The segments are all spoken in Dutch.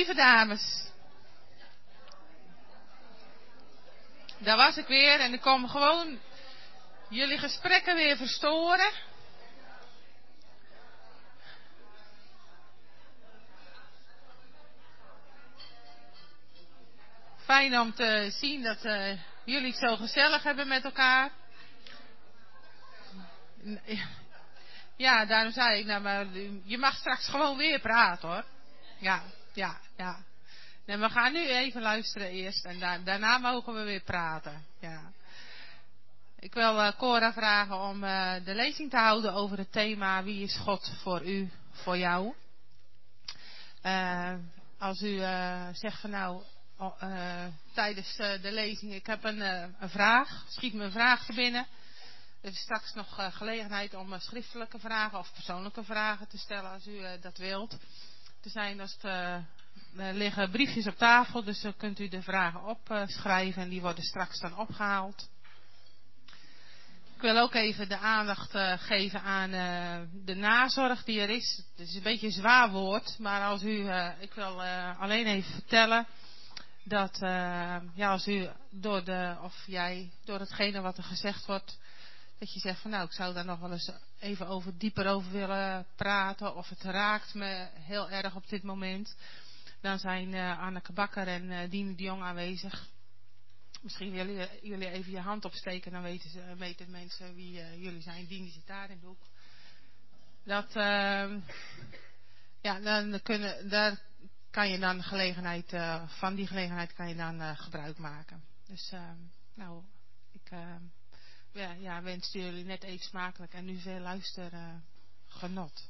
Lieve dames. Daar was ik weer en ik kom gewoon jullie gesprekken weer verstoren. Fijn om te zien dat jullie het zo gezellig hebben met elkaar. Ja, daarom zei ik, nou, maar je mag straks gewoon weer praten, hoor. Ja. Nee, we gaan nu even luisteren eerst en daarna mogen we weer praten. Ja. Ik wil Cora vragen om de lezing te houden over het thema Wie is God voor u, voor jou? Als u zegt van nou, tijdens de lezing, ik heb een vraag, schiet me een vraag te binnen. Er is straks nog gelegenheid om schriftelijke vragen of persoonlijke vragen te stellen als u dat wilt. Er liggen briefjes op tafel, dus dan kunt u de vragen opschrijven en die worden straks dan opgehaald. Ik wil ook even de aandacht geven aan de nazorg die er is. Het is een beetje een zwaar woord, maar ik wil alleen even vertellen dat als u door hetgene wat er gezegd wordt, dat je zegt van nou, ik zou daar nog wel eens even dieper over willen praten, of het raakt me heel erg op dit moment. Dan zijn Anneke Bakker en Dien de Jong aanwezig. Misschien willen jullie even je hand opsteken, dan weten mensen wie jullie zijn. Dien zit daar in de hoek. Daar kan je dan van die gelegenheid kan je dan gebruik maken. Dus ik wens jullie net eet smakelijk en nu veel luistergenot.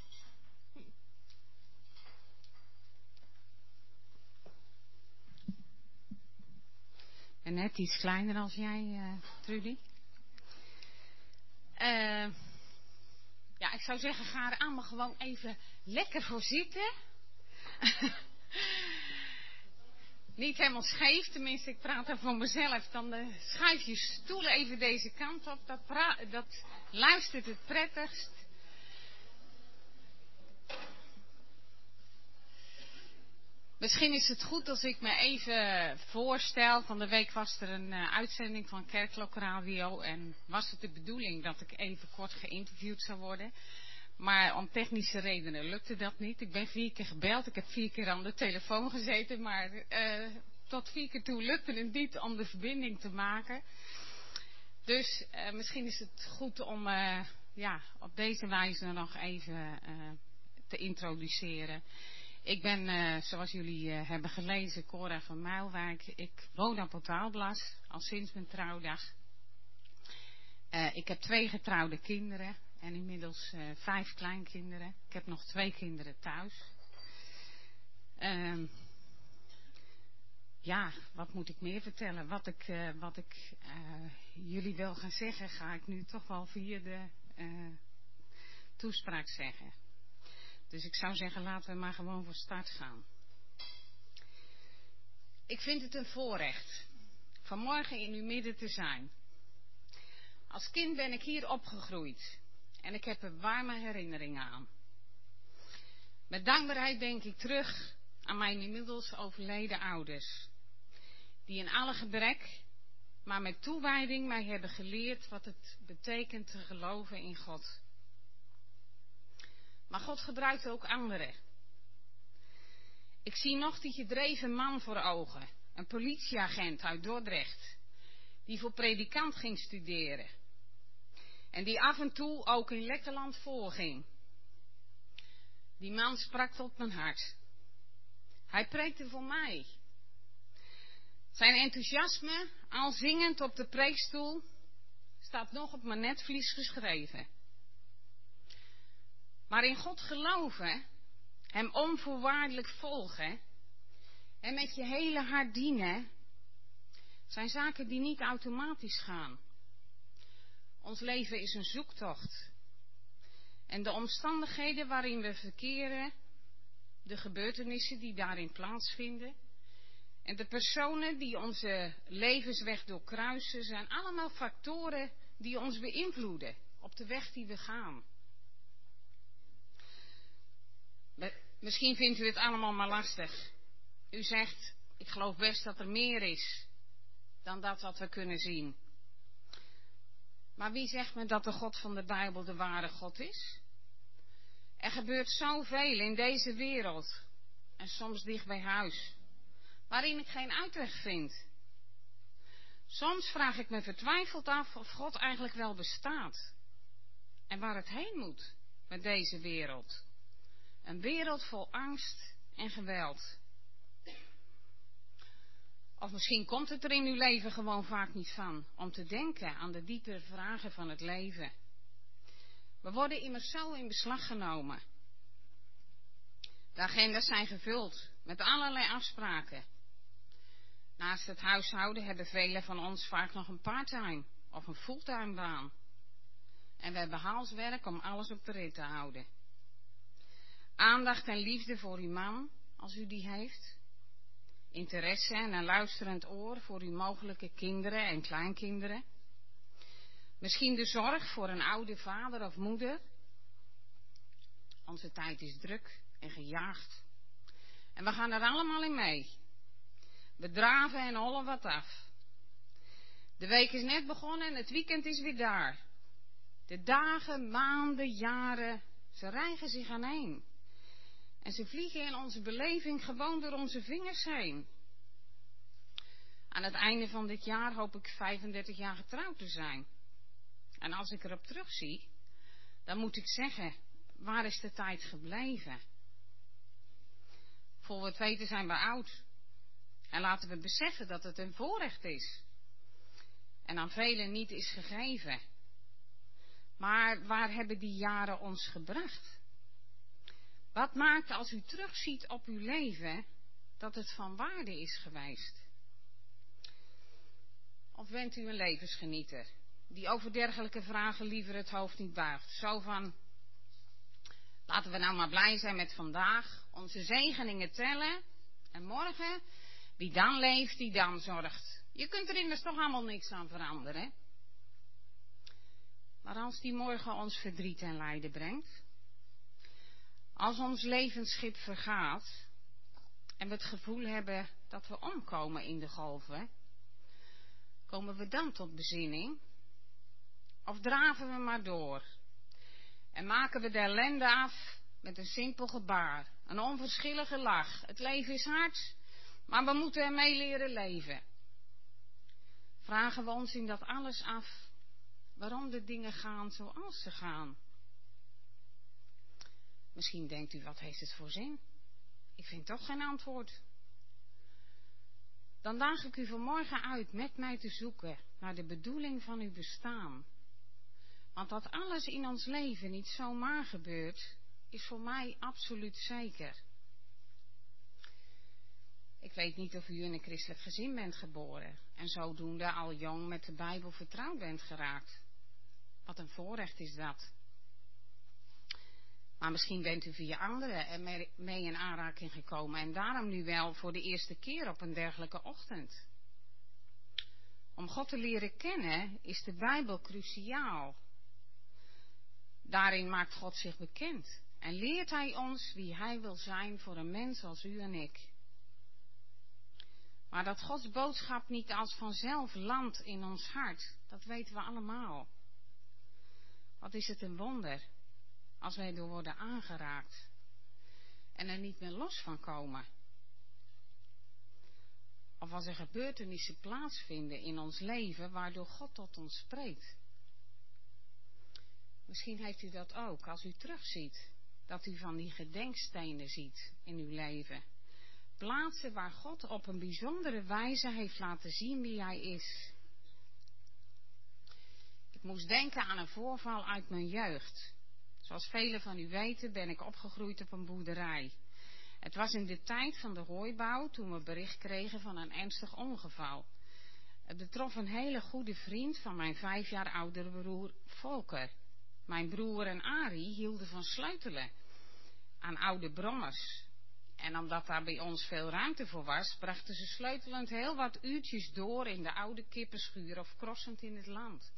En net iets kleiner als jij, Trudy. Ik zou zeggen, ga er allemaal gewoon even lekker voor zitten. Niet helemaal scheef, tenminste, ik praat er voor mezelf. Dan schuif je stoel even deze kant op. Dat luistert het prettigst. Misschien is het goed als ik me even voorstel. Van de week was er een uitzending van Kerkklokradio. En was het de bedoeling dat ik even kort geïnterviewd zou worden. Maar om technische redenen lukte dat niet. Ik ben 4 keer gebeld. Ik heb 4 keer aan de telefoon gezeten. Maar tot 4 keer toe lukte het niet om de verbinding te maken. Dus misschien is het goed om op deze wijze nog even te introduceren. Ik ben, zoals jullie hebben gelezen, Cora van Muilwijk. Ik woon op Potaalblas, al sinds mijn trouwdag. Ik heb 2 getrouwde kinderen en inmiddels 5 kleinkinderen. Ik heb nog 2 kinderen thuis. Wat moet ik meer vertellen? Wat ik jullie wil gaan zeggen, ga ik nu toch wel via de toespraak zeggen. Dus ik zou zeggen, laten we maar gewoon voor start gaan. Ik vind het een voorrecht vanmorgen in uw midden te zijn. Als kind ben ik hier opgegroeid en ik heb er warme herinneringen aan. Met dankbaarheid denk ik terug aan mijn inmiddels overleden ouders, die in alle gebrek, maar met toewijding mij hebben geleerd wat het betekent te geloven in God. Maar God gebruikt ook anderen. Ik zie nog die gedreven man voor ogen, een politieagent uit Dordrecht, die voor predikant ging studeren. En die af en toe ook in Lekkerland voorging. Die man sprak tot mijn hart. Hij preekte voor mij. Zijn enthousiasme, al zingend op de preekstoel, staat nog op mijn netvlies geschreven. Maar in God geloven, hem onvoorwaardelijk volgen en met je hele hart dienen, zijn zaken die niet automatisch gaan. Ons leven is een zoektocht. En de omstandigheden waarin we verkeren, de gebeurtenissen die daarin plaatsvinden en de personen die onze levensweg doorkruisen, zijn allemaal factoren die ons beïnvloeden op de weg die we gaan. Misschien vindt u het allemaal maar lastig. U zegt, ik geloof best dat er meer is dan dat wat we kunnen zien. Maar wie zegt me dat de God van de Bijbel de ware God is? Er gebeurt zoveel in deze wereld, en soms dicht bij huis, waarin ik geen uitweg vind. Soms vraag ik me vertwijfeld af of God eigenlijk wel bestaat en waar het heen moet met deze wereld. Een wereld vol angst en geweld. Of misschien komt het er in uw leven gewoon vaak niet van om te denken aan de diepere vragen van het leven. We worden immers zo in beslag genomen. De agenda's zijn gevuld met allerlei afspraken. Naast het huishouden hebben velen van ons vaak nog een parttime of een fulltime baan. En we hebben haalswerk om alles op de rit te houden. Aandacht en liefde voor uw man, als u die heeft. Interesse en een luisterend oor voor uw mogelijke kinderen en kleinkinderen. Misschien de zorg voor een oude vader of moeder. Onze tijd is druk en gejaagd. En we gaan er allemaal in mee. We draven en hollen wat af. De week is net begonnen en het weekend is weer daar. De dagen, maanden, jaren, ze rijgen zich aaneen. En ze vliegen in onze beleving gewoon door onze vingers heen. Aan het einde van dit jaar hoop ik 35 jaar getrouwd te zijn. En als ik erop terugzie, dan moet ik zeggen, waar is de tijd gebleven? Voor we het weten zijn we oud. En laten we beseffen dat het een voorrecht is. En aan velen niet is gegeven. Maar waar hebben die jaren ons gebracht? Wat maakt als u terugziet op uw leven, dat het van waarde is geweest? Of bent u een levensgenieter, die over dergelijke vragen liever het hoofd niet buigt? Zo van, laten we nou maar blij zijn met vandaag, onze zegeningen tellen, en morgen, wie dan leeft, die dan zorgt. Je kunt er immers toch allemaal niks aan veranderen. Maar als die morgen ons verdriet en lijden brengt, als ons levensschip vergaat en we het gevoel hebben dat we omkomen in de golven, komen we dan tot bezinning? Of draven we maar door en maken we de ellende af met een simpel gebaar, een onverschillige lach? Het leven is hard, maar we moeten ermee leren leven. Vragen we ons in dat alles af waarom de dingen gaan zoals ze gaan? Misschien denkt u, wat heeft het voor zin? Ik vind toch geen antwoord. Dan daag ik u vanmorgen uit met mij te zoeken naar de bedoeling van uw bestaan. Want dat alles in ons leven niet zomaar gebeurt, is voor mij absoluut zeker. Ik weet niet of u in een christelijk gezin bent geboren en zodoende al jong met de Bijbel vertrouwd bent geraakt. Wat een voorrecht is dat. Maar misschien bent u via anderen er mee in aanraking gekomen en daarom nu wel voor de eerste keer op een dergelijke ochtend. Om God te leren kennen is de Bijbel cruciaal. Daarin maakt God zich bekend en leert Hij ons wie Hij wil zijn voor een mens als u en ik. Maar dat Gods boodschap niet als vanzelf landt in ons hart, dat weten we allemaal. Wat is het een wonder als wij door worden aangeraakt en er niet meer los van komen. Of als er gebeurtenissen plaatsvinden in ons leven waardoor God tot ons spreekt. Misschien heeft u dat ook als u terugziet, dat u van die gedenkstenen ziet in uw leven. Plaatsen waar God op een bijzondere wijze heeft laten zien wie Hij is. Ik moest denken aan een voorval uit mijn jeugd. Zoals velen van u weten ben ik opgegroeid op een boerderij. Het was in de tijd van de hooibouw toen we bericht kregen van een ernstig ongeval. Het betrof een hele goede vriend van mijn 5 jaar oudere broer Volker. Mijn broer en Arie hielden van sleutelen aan oude brommers. En omdat daar bij ons veel ruimte voor was, brachten ze sleutelend heel wat uurtjes door in de oude kippenschuur of crossend in het land.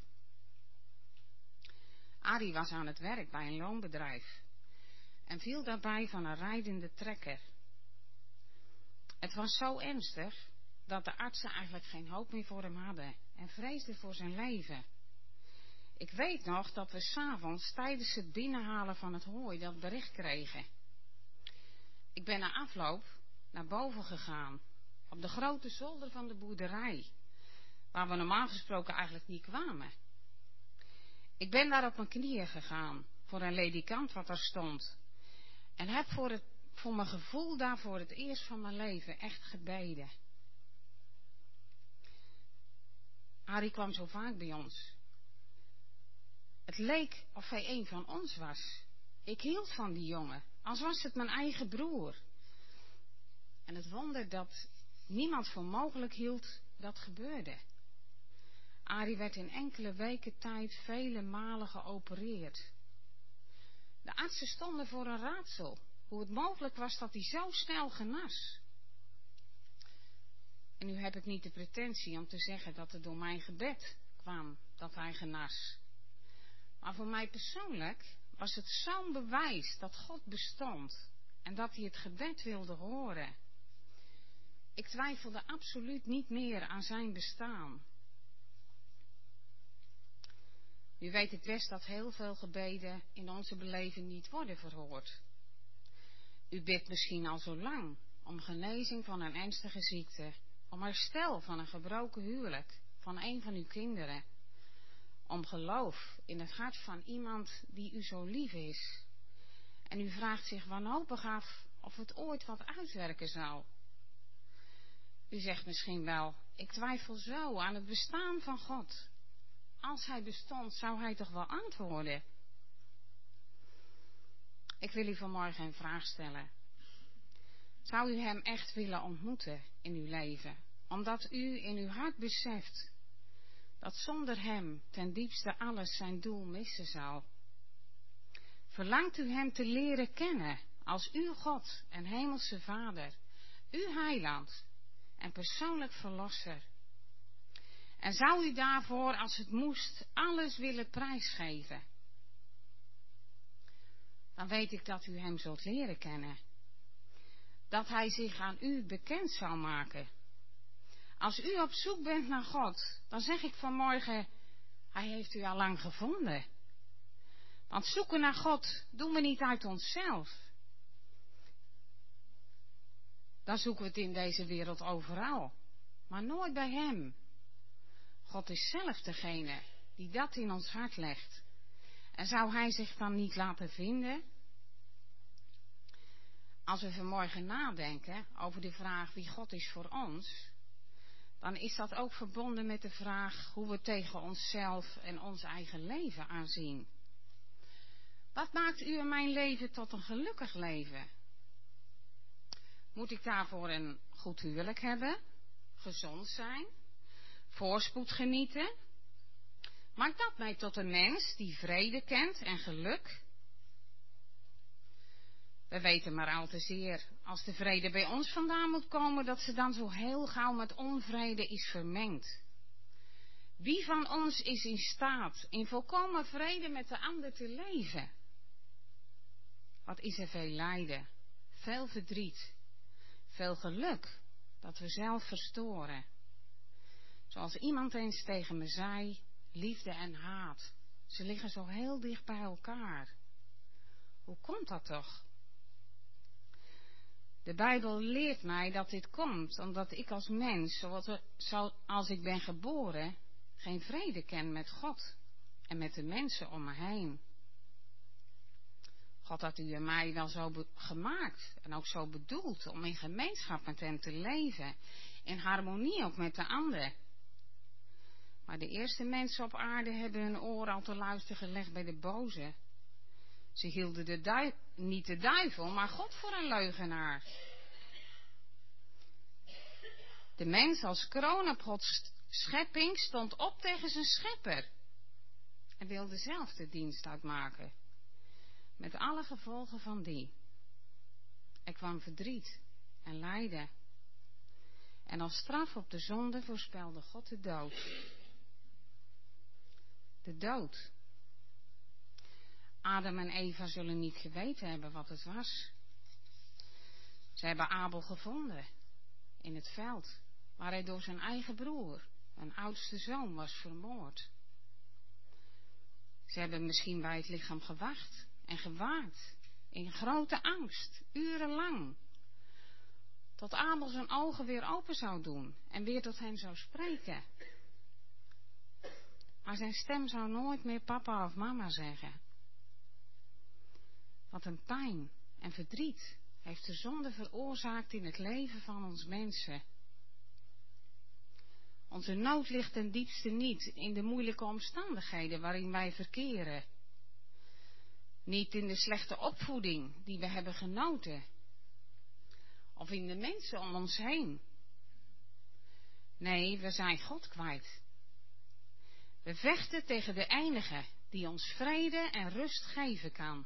Arie was aan het werk bij een loonbedrijf en viel daarbij van een rijdende trekker. Het was zo ernstig dat de artsen eigenlijk geen hoop meer voor hem hadden en vreesden voor zijn leven. Ik weet nog dat we 's avonds tijdens het binnenhalen van het hooi dat bericht kregen. Ik ben na afloop naar boven gegaan, op de grote zolder van de boerderij, waar we normaal gesproken eigenlijk niet kwamen. Ik ben daar op mijn knieën gegaan, voor een ledikant wat er stond, en heb voor mijn gevoel daar voor het eerst van mijn leven echt gebeden. Arie kwam zo vaak bij ons. Het leek of hij een van ons was. Ik hield van die jongen, als was het mijn eigen broer. En het wonder dat niemand voor mogelijk hield, dat gebeurde. Arie werd in enkele weken tijd vele malen geopereerd. De artsen stonden voor een raadsel, hoe het mogelijk was dat hij zo snel genas. En nu heb ik niet de pretentie om te zeggen dat het door mijn gebed kwam dat hij genas. Maar voor mij persoonlijk was het zo'n bewijs dat God bestond en dat hij het gebed wilde horen. Ik twijfelde absoluut niet meer aan zijn bestaan. U weet het best dat heel veel gebeden in onze beleving niet worden verhoord. U bidt misschien al zo lang om genezing van een ernstige ziekte, om herstel van een gebroken huwelijk van een van uw kinderen, om geloof in het hart van iemand die u zo lief is. En u vraagt zich wanhopig af of het ooit wat uitwerken zal. U zegt misschien wel, ik twijfel zo aan het bestaan van God. Als hij bestond, zou hij toch wel antwoorden? Ik wil u vanmorgen een vraag stellen. Zou u hem echt willen ontmoeten in uw leven? Omdat u in uw hart beseft dat zonder hem ten diepste alles zijn doel missen zou. Verlangt u hem te leren kennen als uw God en hemelse Vader, uw heiland en persoonlijk verlosser? En zou u daarvoor, als het moest, alles willen prijsgeven? Dan weet ik dat u hem zult leren kennen. Dat hij zich aan u bekend zal maken. Als u op zoek bent naar God, dan zeg ik vanmorgen, hij heeft u al lang gevonden. Want zoeken naar God doen we niet uit onszelf. Dan zoeken we het in deze wereld overal, maar nooit bij hem. God is zelf degene die dat in ons hart legt. En zou hij zich dan niet laten vinden? Als we vanmorgen nadenken over de vraag wie God is voor ons, dan is dat ook verbonden met de vraag hoe we tegen onszelf en ons eigen leven aanzien. Wat maakt u en mijn leven tot een gelukkig leven? Moet ik daarvoor een goed huwelijk hebben? Gezond zijn? Voorspoed genieten? Maakt dat mij tot een mens die vrede kent en geluk? We weten maar al te zeer, als de vrede bij ons vandaan moet komen, dat ze dan zo heel gauw met onvrede is vermengd. Wie van ons is in staat in volkomen vrede met de ander te leven? Wat is er veel lijden, veel verdriet, veel geluk dat we zelf verstoren. Zoals iemand eens tegen me zei, liefde en haat, ze liggen zo heel dicht bij elkaar. Hoe komt dat toch? De Bijbel leert mij dat dit komt, omdat ik als mens, zoals ik ben geboren, geen vrede ken met God en met de mensen om me heen. God had u en mij wel zo gemaakt en ook zo bedoeld om in gemeenschap met hem te leven, in harmonie ook met de ander. Maar de eerste mensen op aarde hebben hun oor al te luisteren gelegd bij de boze. Ze hielden niet de duivel, maar God voor een leugenaar. De mens als kroon op Gods schepping stond op tegen zijn schepper. En wilde zelf de dienst uitmaken. Met alle gevolgen van die. Er kwam verdriet en lijden. En als straf op de zonde voorspelde God de dood. De dood. Adam en Eva zullen niet geweten hebben wat het was. Ze hebben Abel gevonden. in het veld, waar hij door zijn eigen broer, een oudste zoon, was vermoord. Ze hebben misschien bij het lichaam gewacht en gewaakt, in grote angst, urenlang, tot Abel zijn ogen weer open zou doen en weer tot hen zou spreken. Maar zijn stem zou nooit meer papa of mama zeggen. Wat een pijn en verdriet heeft de zonde veroorzaakt in het leven van ons mensen. Onze nood ligt ten diepste niet in de moeilijke omstandigheden waarin wij verkeren. Niet in de slechte opvoeding die we hebben genoten. Of in de mensen om ons heen. Nee, we zijn God kwijt. We vechten tegen de enige die ons vrede en rust geven kan.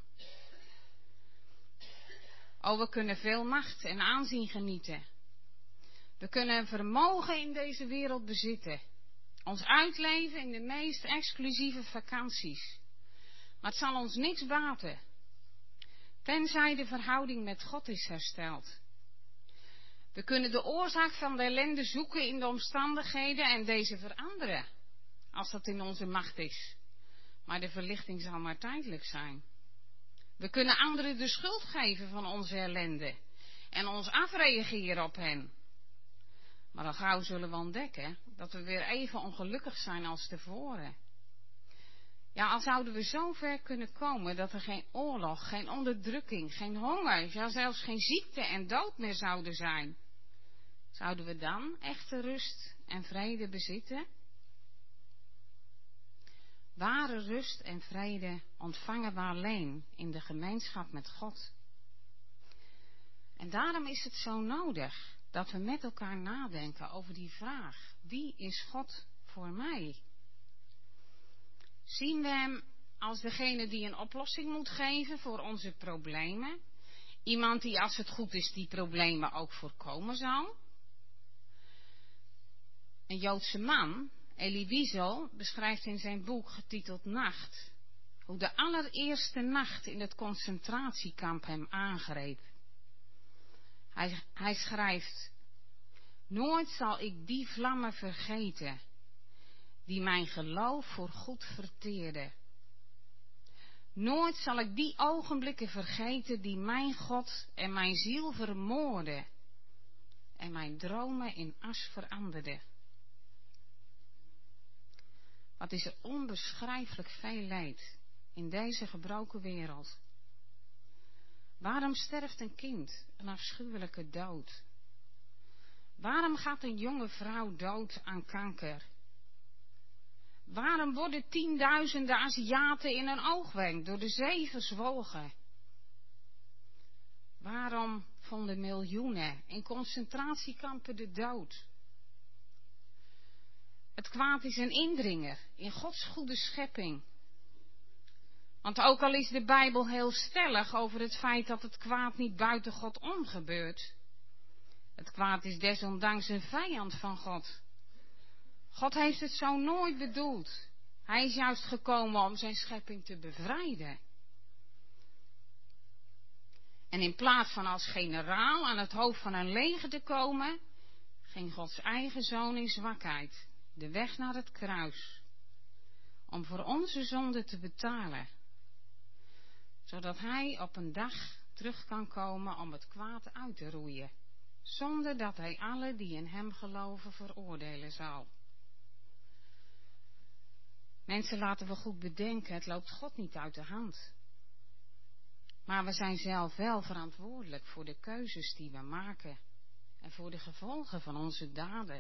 Oh, we kunnen veel macht en aanzien genieten. We kunnen een vermogen in deze wereld bezitten. Ons uitleven in de meest exclusieve vakanties. Maar het zal ons niks baten. Tenzij de verhouding met God is hersteld. We kunnen de oorzaak van de ellende zoeken in de omstandigheden en deze veranderen. Als dat in onze macht is. Maar de verlichting zal maar tijdelijk zijn. We kunnen anderen de schuld geven van onze ellende. En ons afreageren op hen. Maar al gauw zullen we ontdekken dat we weer even ongelukkig zijn als tevoren. Ja, al zouden we zo ver kunnen komen dat er geen oorlog, geen onderdrukking, geen honger, ja zelfs geen ziekte en dood meer zouden zijn. Zouden we dan echte rust en vrede bezitten? Ware rust en vrede ontvangen we alleen in de gemeenschap met God. En daarom is het zo nodig dat we met elkaar nadenken over die vraag: wie is God voor mij? Zien we hem als degene die een oplossing moet geven voor onze problemen? Iemand die, als het goed is, die problemen ook voorkomen zal? Een Joodse man, Elie Wiesel, beschrijft in zijn boek getiteld Nacht hoe de allereerste nacht in het concentratiekamp hem aangreep. Hij schrijft: nooit zal ik die vlammen vergeten die mijn geloof voorgoed verteerden. Nooit zal ik die ogenblikken vergeten die mijn God en mijn ziel vermoorden en mijn dromen in as veranderden. Wat is er onbeschrijfelijk veel leed in deze gebroken wereld. Waarom sterft een kind een afschuwelijke dood? Waarom gaat een jonge vrouw dood aan kanker? Waarom worden 10.000 Aziaten in een oogwenk door de zee verzwolgen? Waarom vonden miljoenen in concentratiekampen de dood? Het kwaad is een indringer in Gods goede schepping. Want ook al is de Bijbel heel stellig over het feit dat het kwaad niet buiten God om gebeurt. Het kwaad is desondanks een vijand van God. God heeft het zo nooit bedoeld. Hij is juist gekomen om zijn schepping te bevrijden. En in plaats van als generaal aan het hoofd van een leger te komen, ging Gods eigen zoon in zwakheid de weg naar het kruis. Om voor onze zonde te betalen. Zodat hij op een dag terug kan komen om het kwaad uit te roeien. Zonder dat hij alle die in hem geloven veroordelen zal. Mensen, laten we goed bedenken, het loopt God niet uit de hand. Maar we zijn zelf wel verantwoordelijk voor de keuzes die we maken. En voor de gevolgen van onze daden.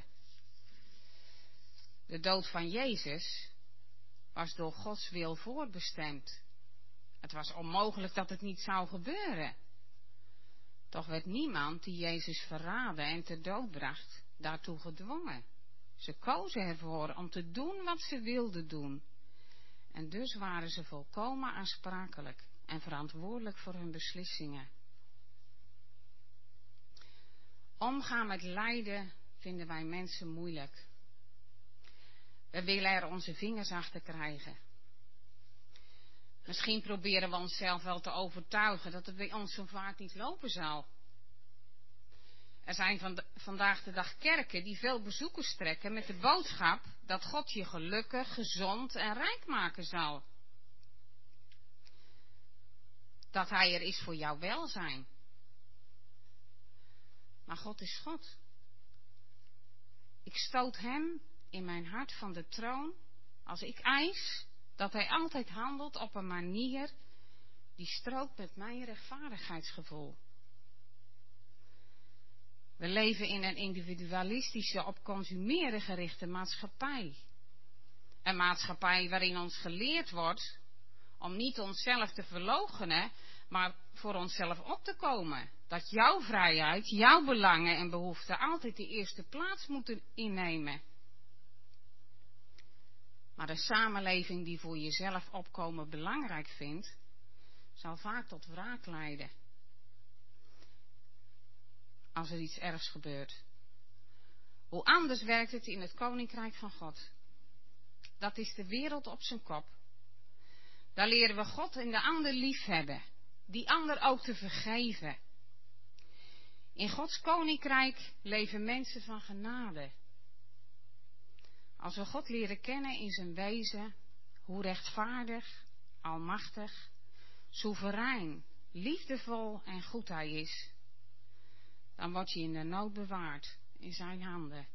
De dood van Jezus was door Gods wil voorbestemd. Het was onmogelijk dat het niet zou gebeuren. Toch werd niemand die Jezus verraadde en ter dood bracht, daartoe gedwongen. Ze kozen ervoor om te doen wat ze wilden doen. En dus waren ze volkomen aansprakelijk en verantwoordelijk voor hun beslissingen. Omgaan met lijden vinden wij mensen moeilijk. We willen er onze vingers achter krijgen. Misschien proberen we onszelf wel te overtuigen dat het bij ons zo vaak niet lopen zal. Er zijn vandaag de dag kerken die veel bezoekers trekken met de boodschap dat God je gelukkig, gezond en rijk maken zal. Dat Hij er is voor jouw welzijn. Maar God is God. Ik stoot Hem in mijn hart van de troon als ik eis dat Hij altijd handelt op een manier die strookt met mijn rechtvaardigheidsgevoel. We leven in een individualistische, op consumeren gerichte maatschappij. Een maatschappij waarin ons geleerd wordt om niet onszelf te verloochenen, maar voor onszelf op te komen. Dat jouw vrijheid, jouw belangen en behoeften altijd de eerste plaats moeten innemen. Maar een samenleving die voor jezelf opkomen belangrijk vindt, zal vaak tot wraak leiden. Als er iets ergs gebeurt. Hoe anders werkt het in het Koninkrijk van God. Dat is de wereld op zijn kop. Daar leren we God en de ander liefhebben. Die ander ook te vergeven. In Gods Koninkrijk leven mensen van genade. Als we God leren kennen in zijn wezen, hoe rechtvaardig, almachtig, soeverein, liefdevol en goed Hij is, dan word je in de nood bewaard in zijn handen.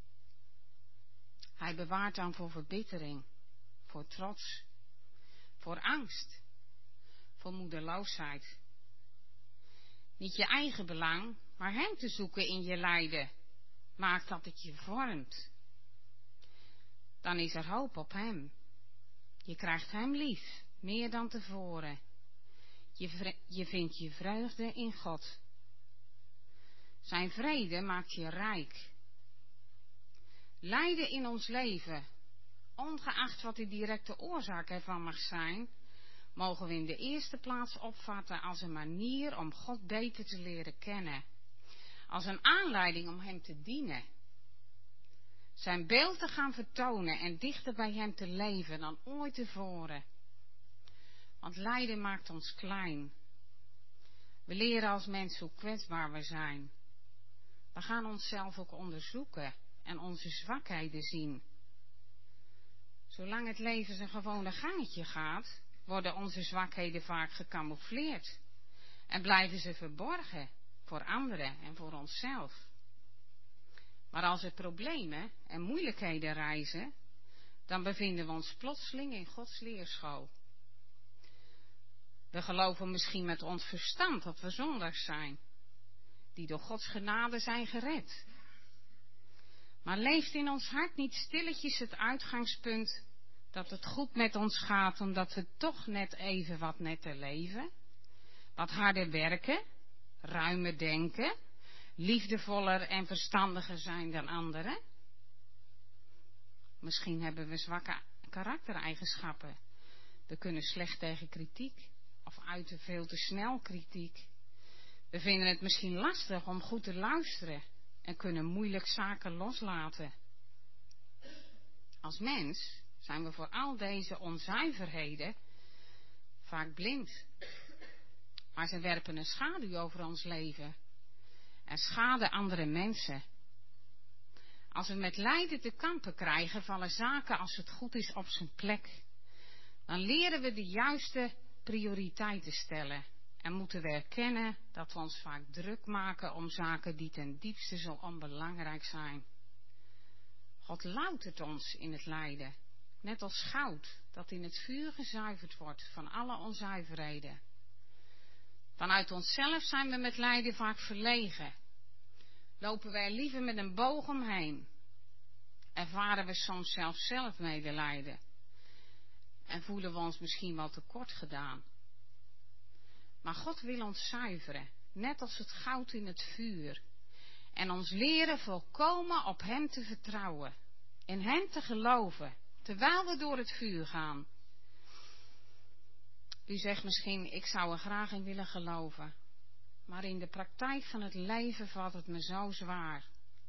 Hij bewaart dan voor verbittering, voor trots, voor angst, voor moedeloosheid. Niet je eigen belang, maar Hem te zoeken in je lijden, maakt dat het je vormt. Dan is er hoop op Hem. Je krijgt Hem lief, meer dan tevoren. Je vindt je vreugde in God. Zijn vrede maakt je rijk. Lijden in ons leven, ongeacht wat de directe oorzaak ervan mag zijn, mogen we in de eerste plaats opvatten als een manier om God beter te leren kennen. Als een aanleiding om Hem te dienen. Zijn beeld te gaan vertonen en dichter bij Hem te leven dan ooit tevoren. Want lijden maakt ons klein. We leren als mens hoe kwetsbaar we zijn. We gaan onszelf ook onderzoeken en onze zwakheden zien. Zolang het leven zijn gewone gangetje gaat, worden onze zwakheden vaak gecamoufleerd. En blijven ze verborgen voor anderen en voor onszelf. Maar als er problemen en moeilijkheden rijzen, dan bevinden we ons plotseling in Gods leerschool. We geloven misschien met ons verstand dat we zondaars zijn, die door Gods genade zijn gered. Maar leeft in ons hart niet stilletjes het uitgangspunt dat het goed met ons gaat, omdat we toch net even wat netter leven, wat harder werken, ruimer denken, liefdevoller en verstandiger zijn dan anderen? Misschien hebben we zwakke karaktereigenschappen. We kunnen slecht tegen kritiek of uiten veel te snel kritiek. We vinden het misschien lastig om goed te luisteren en kunnen moeilijk zaken loslaten. Als mens zijn we voor al deze onzuiverheden vaak blind. Maar ze werpen een schaduw over ons leven en schaden andere mensen. Als we met lijden te kampen krijgen, vallen zaken als het goed is op zijn plek. Dan leren we de juiste prioriteiten stellen en moeten we erkennen dat we ons vaak druk maken om zaken die ten diepste zo onbelangrijk zijn. God loutert ons in het lijden, net als goud dat in het vuur gezuiverd wordt van alle onzuiverheden. Vanuit onszelf zijn we met lijden vaak verlegen. Lopen wij liever met een boog omheen. Ervaren we soms zelf medelijden. En voelen we ons misschien wel tekort gedaan. Maar God wil ons zuiveren, net als het goud in het vuur. En ons leren volkomen op Hem te vertrouwen. In Hem te geloven, terwijl we door het vuur gaan. U zegt misschien, ik zou er graag in willen geloven. Maar in de praktijk van het leven valt het me zo zwaar.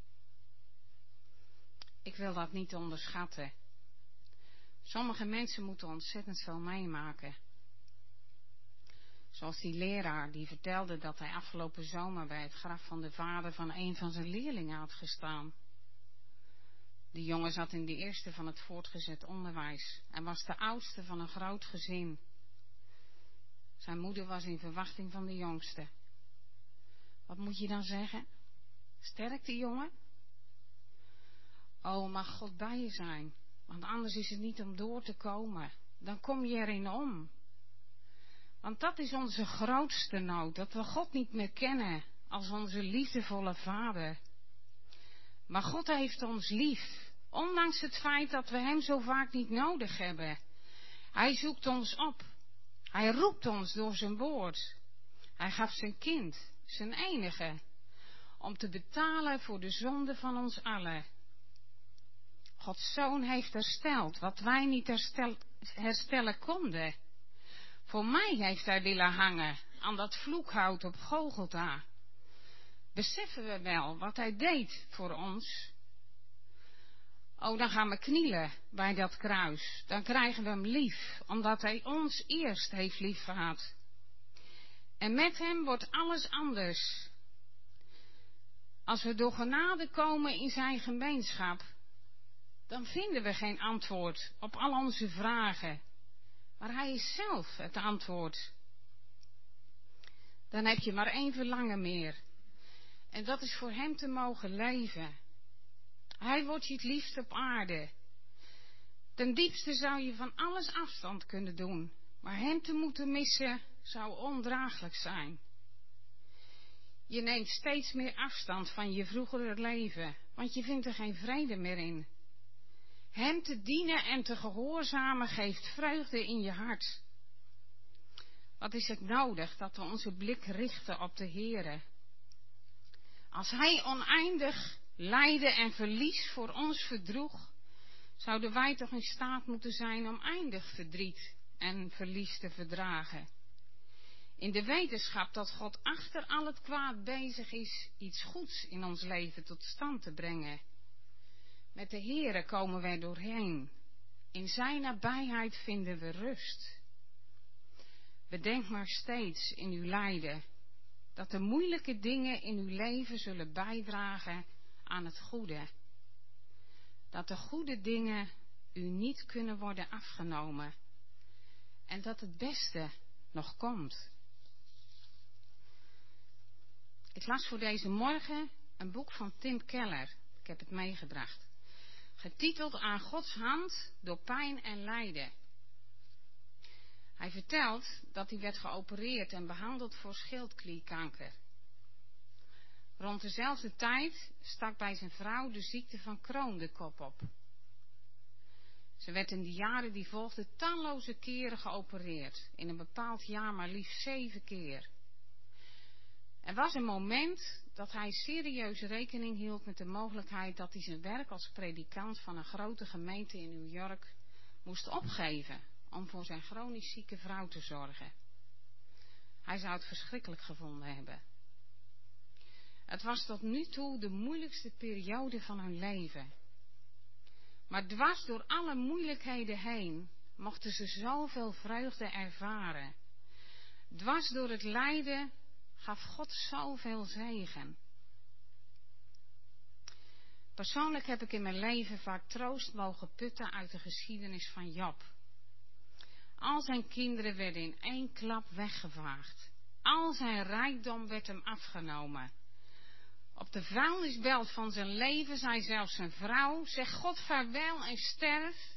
Ik wil dat niet onderschatten. Sommige mensen moeten ontzettend veel meemaken. Zoals die leraar die vertelde dat hij afgelopen zomer bij het graf van de vader van een van zijn leerlingen had gestaan. De jongen zat in de eerste van het voortgezet onderwijs en was de oudste van een groot gezin. Zijn moeder was in verwachting van de jongste. Wat moet je dan zeggen? Sterkte, jongen? Oh, mag God bij je zijn, want anders is het niet om door te komen. Dan kom je erin om. Want dat is onze grootste nood, dat we God niet meer kennen als onze liefdevolle Vader. Maar God heeft ons lief, ondanks het feit dat we Hem zo vaak niet nodig hebben. Hij zoekt ons op. Hij roept ons door zijn woord. Hij gaf zijn kind, zijn enige, om te betalen voor de zonde van ons allen. Gods Zoon heeft hersteld wat wij niet herstellen konden. Voor mij heeft hij willen hangen aan dat vloekhout op Golgotha. Beseffen we wel wat hij deed voor ons? Oh, dan gaan we knielen bij dat kruis. Dan krijgen we hem lief, omdat hij ons eerst heeft liefgehad. En met hem wordt alles anders. Als we door genade komen in zijn gemeenschap, dan vinden we geen antwoord op al onze vragen. Maar hij is zelf het antwoord. Dan heb je maar één verlangen meer. En dat is voor hem te mogen leven. Hij wordt je het liefst op aarde. Ten diepste zou je van alles afstand kunnen doen. Maar hem te moeten missen zou ondraaglijk zijn. Je neemt steeds meer afstand van je vroegere leven. Want je vindt er geen vrede meer in. Hem te dienen en te gehoorzamen geeft vreugde in je hart. Wat is het nodig dat we onze blik richten op de Heere? Als Hij oneindig lijden en verlies voor ons verdroeg, zouden wij toch in staat moeten zijn om eindig verdriet en verlies te verdragen. In de wetenschap dat God achter al het kwaad bezig is iets goeds in ons leven tot stand te brengen. Met de Heere komen wij doorheen. In zijn nabijheid vinden we rust. Bedenk maar steeds in uw lijden dat de moeilijke dingen in uw leven zullen bijdragen aan het goede. Dat de goede dingen u niet kunnen worden afgenomen. En dat het beste nog komt. Ik las voor deze morgen een boek van Tim Keller. Ik heb het meegebracht. Getiteld Aan Gods hand door pijn en lijden. Hij vertelt dat hij werd geopereerd en behandeld voor schildklierkanker. Rond dezelfde tijd stak bij zijn vrouw de ziekte van Crohn de kop op. Ze werd in de jaren die volgden talloze keren geopereerd. In een bepaald jaar maar liefst 7 keer. Er was een moment dat hij serieus rekening hield met de mogelijkheid dat hij zijn werk als predikant van een grote gemeente in New York moest opgeven om voor zijn chronisch zieke vrouw te zorgen. Hij zou het verschrikkelijk gevonden hebben. Het was tot nu toe de moeilijkste periode van hun leven. Maar dwars door alle moeilijkheden heen mochten ze zoveel vreugde ervaren. Dwars door het lijden gaf God zoveel zegen. Persoonlijk heb ik in mijn leven vaak troost mogen putten uit de geschiedenis van Job. Al zijn kinderen werden in 1 klap weggevaagd. Al zijn rijkdom werd hem afgenomen. Op de vuilnisbelt van zijn leven zei zelfs zijn vrouw: zeg God vaarwel en sterf.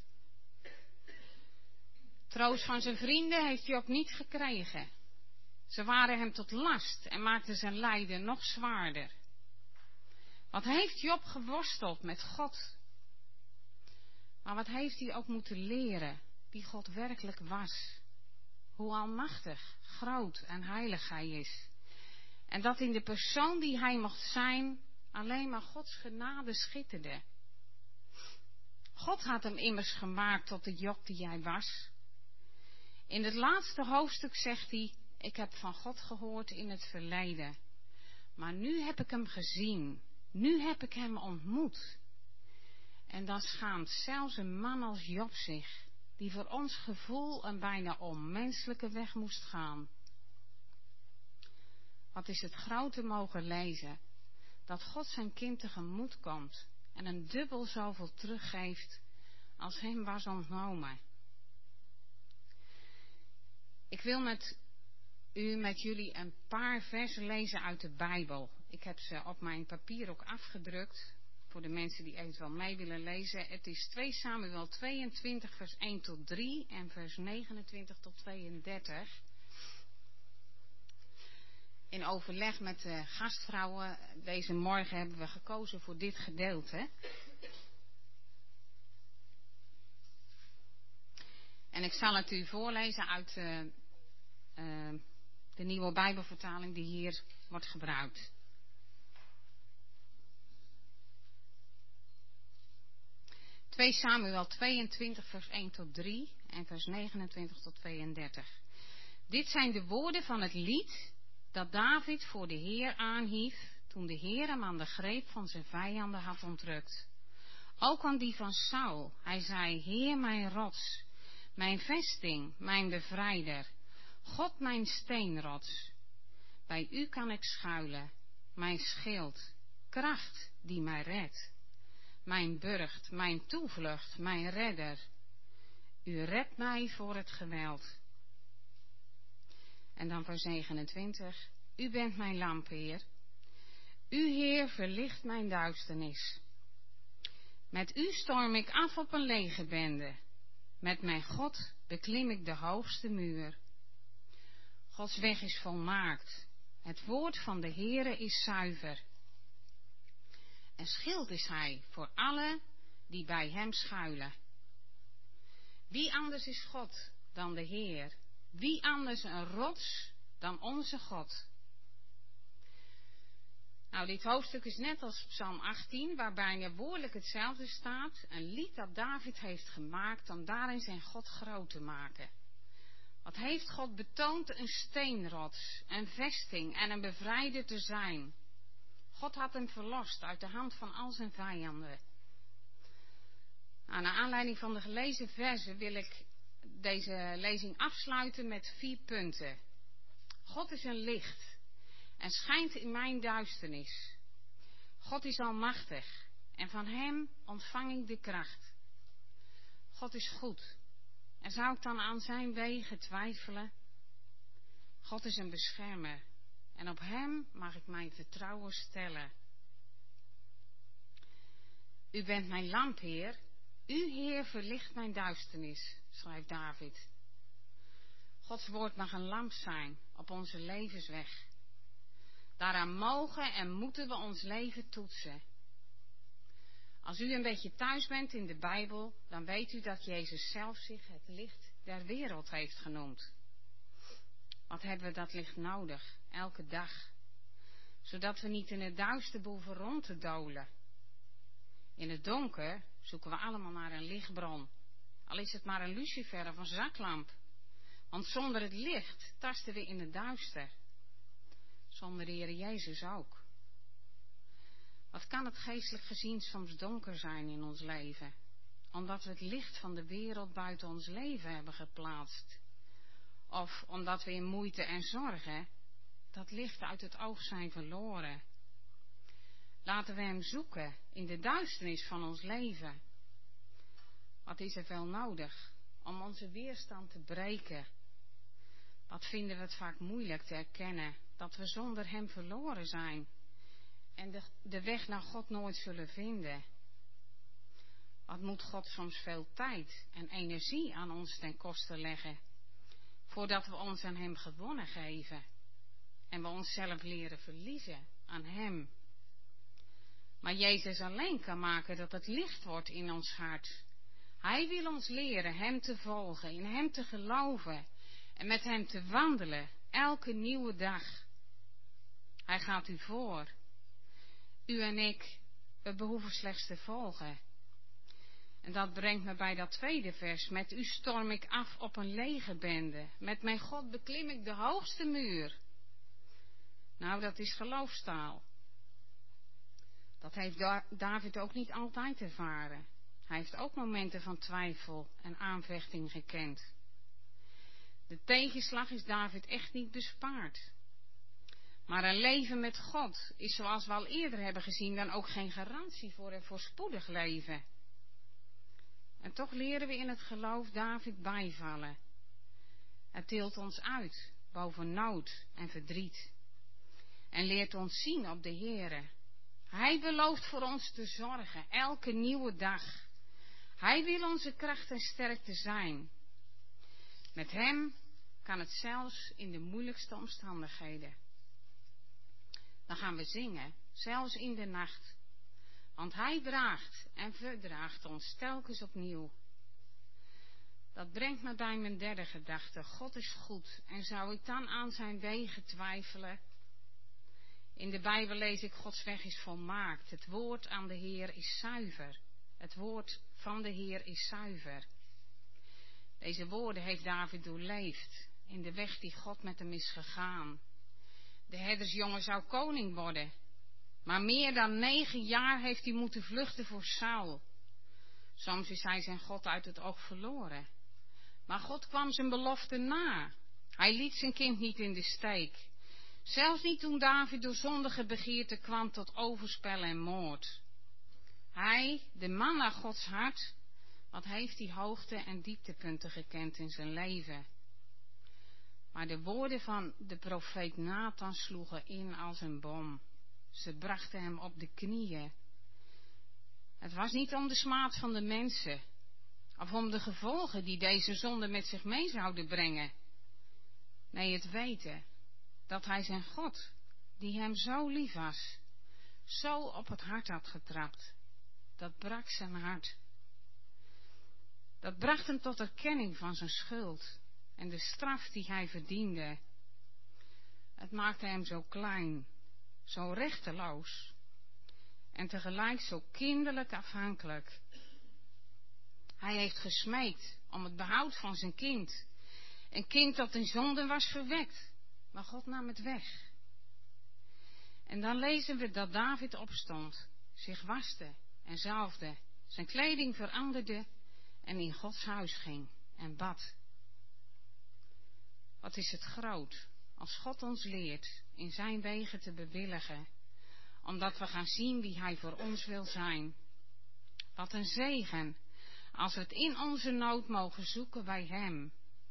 Troost van zijn vrienden heeft Job niet gekregen. Ze waren hem tot last en maakten zijn lijden nog zwaarder. Wat heeft Job geworsteld met God? Maar wat heeft hij ook moeten leren wie God werkelijk was? Hoe almachtig, groot en heilig hij is. En dat in de persoon die hij mocht zijn alleen maar Gods genade schitterde. God had hem immers gemaakt tot de Job die hij was. In het laatste hoofdstuk zegt hij: ik heb van God gehoord in het verleden. Maar nu heb ik hem gezien. Nu heb ik hem ontmoet. En dan schaamt zelfs een man als Job zich, die voor ons gevoel een bijna onmenselijke weg moest gaan. Wat is het grote mogen lezen, dat God zijn kind tegemoet komt en een dubbel zoveel teruggeeft als hem was ontnomen. Ik wil met jullie een paar versen lezen uit de Bijbel. Ik heb ze op mijn papier ook afgedrukt, voor de mensen die eventueel mee willen lezen. Het is 2 Samuel 22 vers 1 tot 3 en vers 29 tot 32. In overleg met de gastvrouwen deze morgen hebben we gekozen voor dit gedeelte. En ik zal het u voorlezen uit de nieuwe Bijbelvertaling die hier wordt gebruikt. (2 Samuel 22 vers 1 tot 3 en vers 29 tot 32. Dit zijn de woorden van het lied dat David voor de Heer aanhief toen de Heer hem aan de greep van zijn vijanden had ontrukt. Ook aan die van Saul. Hij zei: Heer mijn rots, mijn vesting, mijn bevrijder, God mijn steenrots. Bij u kan ik schuilen, mijn schild, kracht die mij redt. Mijn burcht, mijn toevlucht, mijn redder. U redt mij voor het geweld. En dan vers 29. U bent mijn lamp, Heer. U, Heer, verlicht mijn duisternis. Met u storm ik af op een legerbende. Met mijn God beklim ik de hoogste muur. Gods weg is volmaakt. Het woord van de Heere is zuiver. Een schild is hij voor allen die bij hem schuilen. Wie anders is God dan de Heer? Wie anders een rots dan onze God? Nou, dit hoofdstuk is net als Psalm 18, waar bijna woordelijk hetzelfde staat. Een lied dat David heeft gemaakt om daarin zijn God groot te maken. Wat heeft God betoond een steenrots, een vesting en een bevrijder te zijn. God had hem verlost uit de hand van al zijn vijanden. Nou, naar aanleiding van de gelezen verzen wil ik deze lezing afsluiten met 4 punten. God is een licht en schijnt in mijn duisternis. God is almachtig en van hem ontvang ik de kracht. God is goed en zou ik dan aan zijn wegen twijfelen? God is een beschermer en op hem mag ik mijn vertrouwen stellen. U bent mijn lamp, Heer. U, Heer, verlicht mijn duisternis, schrijft David. Gods woord mag een lamp zijn op onze levensweg. Daaraan mogen en moeten we ons leven toetsen. Als u een beetje thuis bent in de Bijbel, dan weet u dat Jezus zelf zich het licht der wereld heeft genoemd. Wat hebben we dat licht nodig, elke dag, zodat we niet in het duister boeven rond te dolen. In het donker zoeken we allemaal naar een lichtbron, al is het maar een lucifer of een zaklamp. Want zonder het licht tasten we in het duister. Zonder de Heer Jezus ook. Wat kan het geestelijk gezien soms donker zijn in ons leven? Omdat we het licht van de wereld buiten ons leven hebben geplaatst. Of omdat we in moeite en zorgen dat licht uit het oog zijn verloren. Laten we hem zoeken in de duisternis van ons leven. Wat is er veel nodig om onze weerstand te breken? Wat vinden we het vaak moeilijk te erkennen, dat we zonder hem verloren zijn en de weg naar God nooit zullen vinden. Wat moet God soms veel tijd en energie aan ons ten koste leggen, voordat we ons aan hem gewonnen geven en we onszelf leren verliezen aan hem. Maar Jezus alleen kan maken dat het licht wordt in ons hart. Hij wil ons leren hem te volgen, in hem te geloven en met hem te wandelen, elke nieuwe dag. Hij gaat u voor. U en ik, we behoeven slechts te volgen. En dat brengt me bij dat tweede vers. Met u storm ik af op een legerbende. Met mijn God beklim ik de hoogste muur. Nou, dat is geloofstaal. Dat heeft David ook niet altijd ervaren. Hij heeft ook momenten van twijfel en aanvechting gekend. De tegenslag is David echt niet bespaard. Maar een leven met God is, zoals we al eerder hebben gezien, dan ook geen garantie voor een voorspoedig leven. En toch leren we in het geloof David bijvallen. Het tilt ons uit boven nood en verdriet. En leert ons zien op de Heere. Hij belooft voor ons te zorgen, elke nieuwe dag. Hij wil onze kracht en sterkte zijn. Met hem kan het zelfs in de moeilijkste omstandigheden. Dan gaan we zingen, zelfs in de nacht. Want hij draagt en verdraagt ons telkens opnieuw. Dat brengt me bij mijn derde gedachte. God is goed. En zou ik dan aan zijn wegen twijfelen? In de Bijbel lees ik, Gods weg is volmaakt. Het woord aan de Heer is zuiver. Het woord van de Heer is zuiver. Deze woorden heeft David doorleefd. In de weg die God met hem is gegaan. De herdersjongen zou koning worden. Maar meer dan 9 jaar heeft hij moeten vluchten voor Saul. Soms is hij zijn God uit het oog verloren. Maar God kwam zijn belofte na. Hij liet zijn kind niet in de steek. Zelfs niet toen David door zondige begeerte kwam tot overspel en moord. Hij, de man naar Gods hart, wat heeft hij hoogte- en dieptepunten gekend in zijn leven. Maar de woorden van de profeet Nathan sloegen in als een bom. Ze brachten hem op de knieën. Het was niet om de smaad van de mensen, of om de gevolgen die deze zonde met zich mee zouden brengen. Nee, het weten dat hij zijn God, die hem zo lief was, zo op het hart had getrapt. Dat brak zijn hart. Dat bracht hem tot erkenning van zijn schuld en de straf die hij verdiende. Het maakte hem zo klein, zo rechteloos en tegelijk zo kinderlijk afhankelijk. Hij heeft gesmeekt om het behoud van zijn kind. Een kind dat in zonde was verwekt, maar God nam het weg. En dan lezen we dat David opstond, zich waste en zalfde, zijn kleding veranderde en in Gods huis ging en bad. Wat is het groot als God ons leert in zijn wegen te bewilligen, omdat we gaan zien wie hij voor ons wil zijn. Wat een zegen als we het in onze nood mogen zoeken bij hem.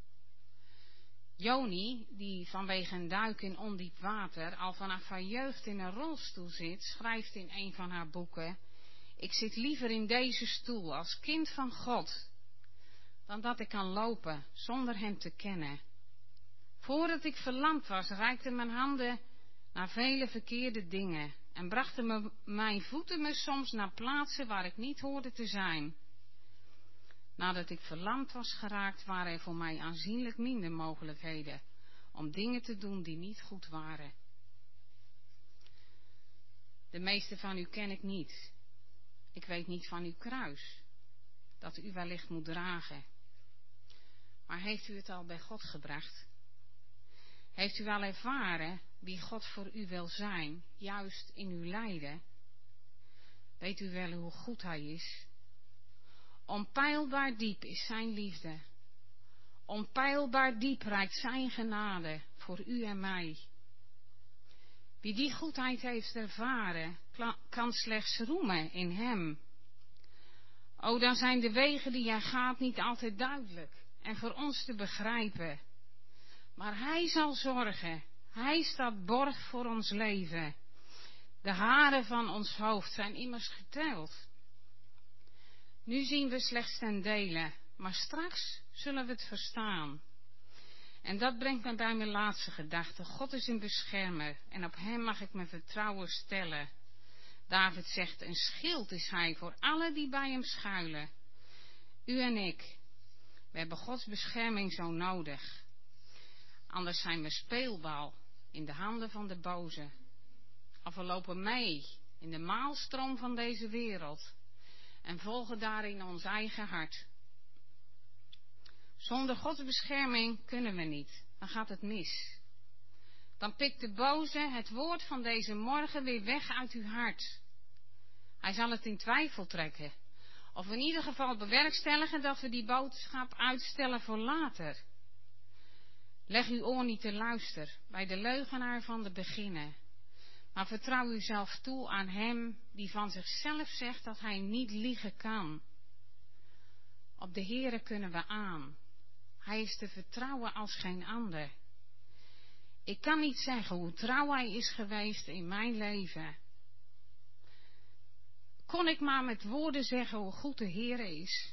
Joni, die vanwege een duik in ondiep water al vanaf haar jeugd in een rolstoel zit, schrijft in een van haar boeken: ik zit liever in deze stoel als kind van God, dan dat ik kan lopen zonder hem te kennen. Voordat ik verlamd was, reikten mijn handen naar vele verkeerde dingen en brachten mijn voeten me soms naar plaatsen waar ik niet hoorde te zijn. Nadat ik verlamd was geraakt, waren er voor mij aanzienlijk minder mogelijkheden om dingen te doen die niet goed waren. De meeste van u ken ik niet. Ik weet niet van uw kruis, dat u wellicht moet dragen. Maar heeft u het al bij God gebracht? Heeft u al ervaren wie God voor u wil zijn, juist in uw lijden? Weet u wel hoe goed hij is? Onpeilbaar diep is zijn liefde. Onpeilbaar diep reikt zijn genade voor u en mij. Wie die goedheid heeft ervaren, kan slechts roemen in hem. O, dan zijn de wegen die hij gaat niet altijd duidelijk en voor ons te begrijpen. Maar hij zal zorgen. Hij staat borg voor ons leven. De haren van ons hoofd zijn immers geteld. Nu zien we slechts ten dele, maar straks zullen we het verstaan. En dat brengt me bij mijn laatste gedachte. God is een beschermer en op hem mag ik mijn vertrouwen stellen. David zegt, een schild is hij voor allen die bij hem schuilen. U en ik, we hebben Gods bescherming zo nodig. Anders zijn we speelbal in de handen van de boze. Of we lopen mee in de maalstroom van deze wereld en volgen daarin ons eigen hart. Zonder Gods bescherming kunnen we niet, dan gaat het mis. Dan pikt de boze het woord van deze morgen weer weg uit uw hart. Hij zal het in twijfel trekken, of in ieder geval bewerkstelligen dat we die boodschap uitstellen voor later. Leg uw oor niet te luisteren bij de leugenaar van de beginnen. Maar vertrouw uzelf toe aan hem die van zichzelf zegt dat hij niet liegen kan. Op de Heere kunnen we aan. Hij is te vertrouwen als geen ander. Ik kan niet zeggen hoe trouw hij is geweest in mijn leven. Kon ik maar met woorden zeggen hoe goed de Heere is.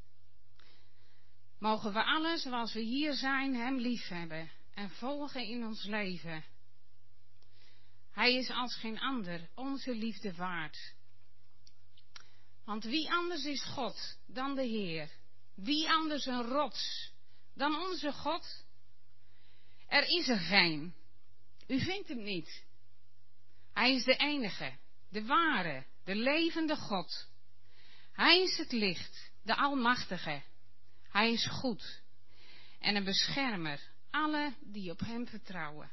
Mogen we allen zoals we hier zijn hem liefhebben en volgen in ons leven. Hij is als geen ander onze liefde waard. Want wie anders is God dan de Heer? Wie anders een rots dan onze God? Er is er geen. U vindt hem niet. Hij is de enige, de ware, de levende God. Hij is het licht, de Almachtige. Hij is goed en een beschermer, alle die op hem vertrouwen.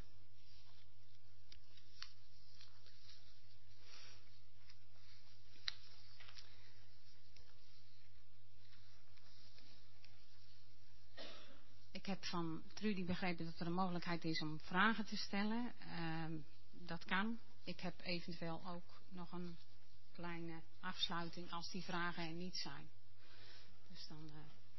Ik heb van Trudy begrepen dat er een mogelijkheid is om vragen te stellen. Dat kan. Ik heb eventueel ook nog een kleine afsluiting als die vragen er niet zijn. Dus dan...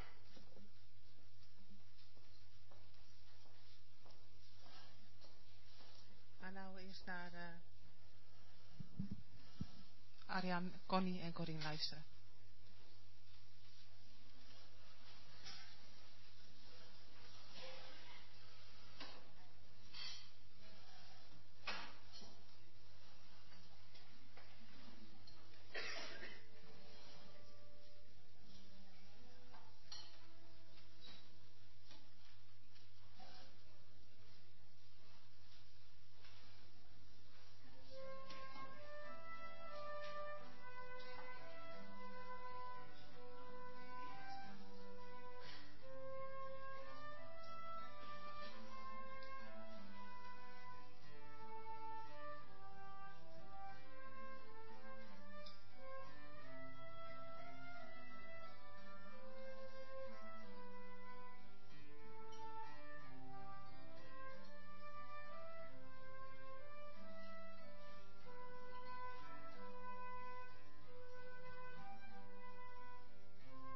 Maar nou eerst naar Arjan, Connie en Corine luisteren.